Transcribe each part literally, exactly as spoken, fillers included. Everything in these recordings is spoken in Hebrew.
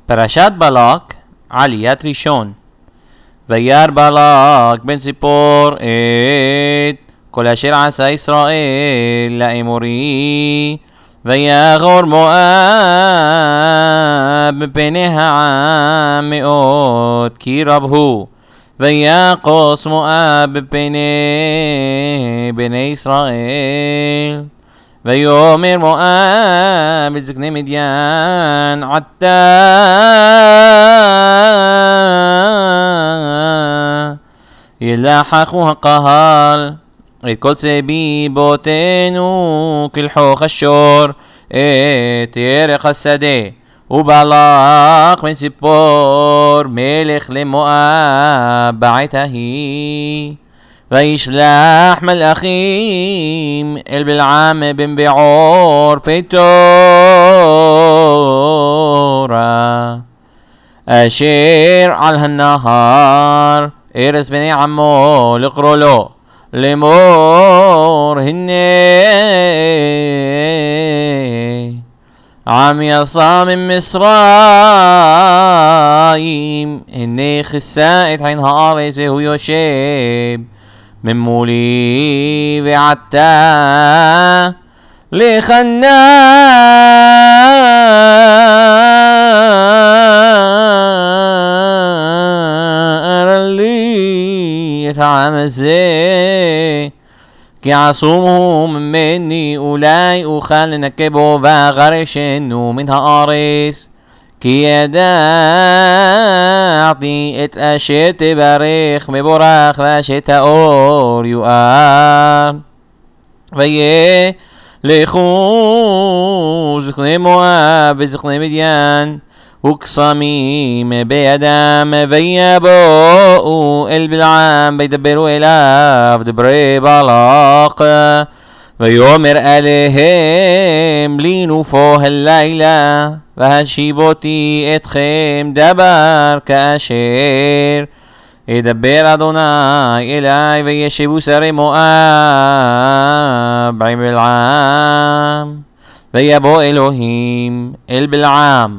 פרשת בלק, עליית ראשון. וירא בלק בן ציפור את כל אשר עשה ישראל לאמורי, ויגור מואב מפני העם מאוד כי רב הוא, ויقص מואב מפני בני ישראל. ויאמר מואב לזקני מדיין עתה ילחכו הקהל את כל צבאותינו כלחוך השור את ירח השדה. ובלק בן ציפור מלך למואב בעת ההיא, וישלח מלאכים אל בלעם בן בעור פתורה אשר על הנהר ארז בני עמו לקרוא לו לאמור, הנה עם יצא ממצרים, הנה כיסה את עין הארץ והוא יושב ממולי, ועתה לכנר לי את העם הזה, כי עשום ממני, אולי אוכל לנקבו ואגרשנו מן הארץ, כי ידעתי את אשר תברך מבורך ואשר תאור יואר. וילכו זקני מואב וזקני מדיין וקסמים בידם, ויבואו אל בלעם וידברו אליו דברי בלק, ויאמר אליהם לנופו הלילה, והשיבותי אתכם דבר כאשר ידבר אדוני אלי. וישבו שרי מואב עם בלעם, ויבוא אלוהים אל בלעם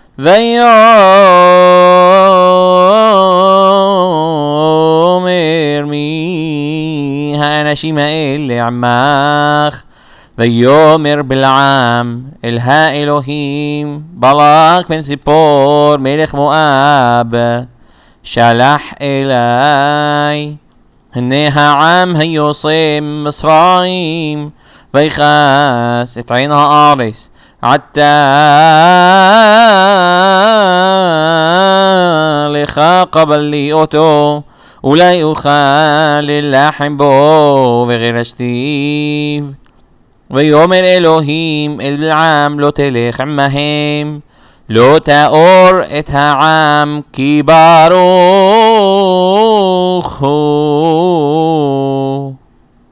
ויאמר מי האנשים האלה עמך? ויאמר בלעם אל האלוהים, בלק בן ציפור מלך מואב שלח אלי, הנה העם היוצא ממצרים ויכס את עין הארץ עתה לך קבל לי אותו, אולי אוכל ללחם בו וגירשתיו. ויאמר אלוהים אל בלעם, לא תלך עמהם, לא תאור את העם, כי ברוך הוא